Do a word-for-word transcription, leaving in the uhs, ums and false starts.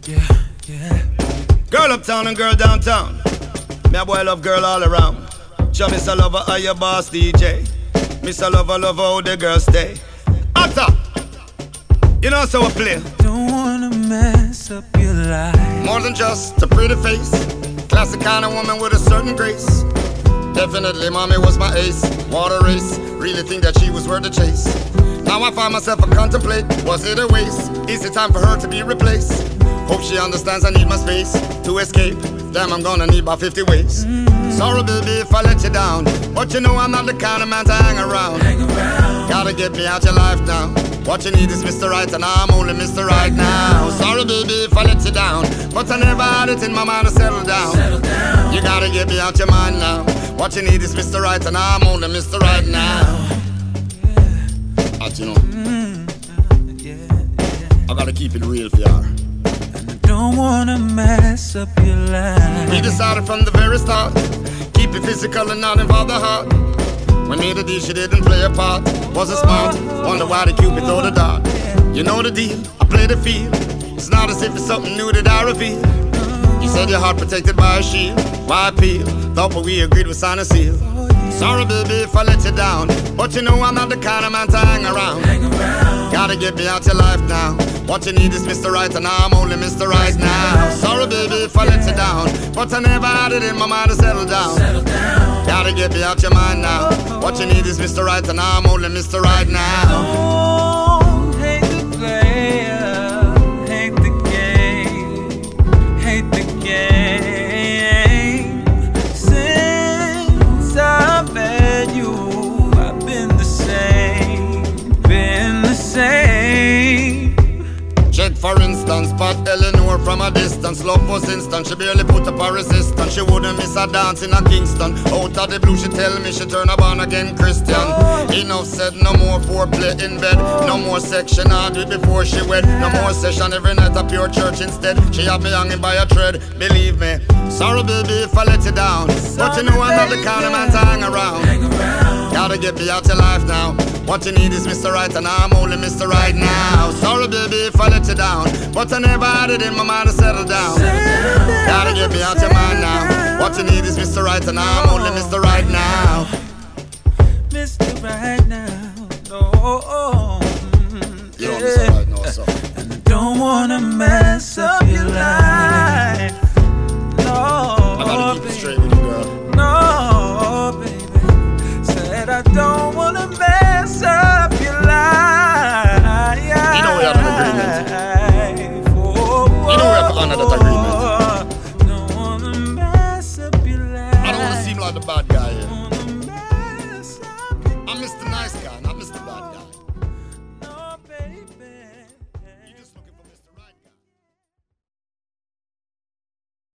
Yeah, yeah. Girl uptown and girl downtown. Me a boy love girl all around. Show me some lover are your boss D J. Miss a lover love how the girls stay. Utter. You know so I play. Don't wanna mess up your life. More than just a pretty face. Classic kind of woman with a certain grace. Definitely mommy was my ace. Water race. Really think that she was worth the chase. Now I find myself a contemplate. Was it a waste? Is it time for her to be replaced? Hope she understands I need my space to escape. Damn, I'm gonna need about fifty ways. Mm-hmm. Sorry baby if I let you down, but you know I'm not the kind of man to hang around. Hang around. Gotta get me out your life now. What you need is Mister Right and I'm only Mister Right now. Sorry baby if I let you down, but I never had it in my mind to settle down. Settle down. You gotta get me out your mind now. What you need is Mister Right and I'm only Mister Right now. As you know, mm, yeah, yeah. I gotta keep it real for y'all. Don't wanna mess up your life. We decided from the very start, keep it physical and not involve the heart. When made a deal, she didn't play a part. Wasn't smart, wonder why the Cupid throw the dart. You know the deal, I play the field. It's not as if it's something new that I reveal. You said your heart protected by a shield. Why appeal? Thought what we agreed was sign a seal. Sorry baby if I let you down, but you know I'm not the kind of man to hang around. Hang around. Gotta get me out your life now. What you need is Mister Right and I'm only Mister Right now. Sorry baby if I let you down, but I never had it in my mind to settle down. Settle down. Gotta get me out your mind now. What you need is Mister Right and I'm only Mister Right now. Don't hate the player, hate the game, hate the game. Since I met you, I've been the same, been the same. Check for instance, but Eleanor from a distance. Love was instant, she barely put up a resistance. She wouldn't miss a dance in a Kingston. Out of the blue she tell me she turn a born again Christian. Enough said, no more foreplay in bed. No more section, I do it before she wed. No more session, every night a pure church instead. She had me hanging by a thread, believe me. Sorry baby if I let you down, but you know I'm not the kind of man to hang around. Gotta get me out your life now. What you need is Mister Right and I'm only Mister Right now. Sorry baby if I let you down, but I never had it in my mind to settle down. Gotta get me out your mind now. What you need is Mister Right and I'm only Mister Right now. Mister Right now, no. You know Mister Right now, so. And I don't wanna mess up your life. No, I gotta keep it straight with you, girl. no, baby. Said I don't wanna mess up your life. You know we have an agreement. Oh, You know we have to honor that agreement.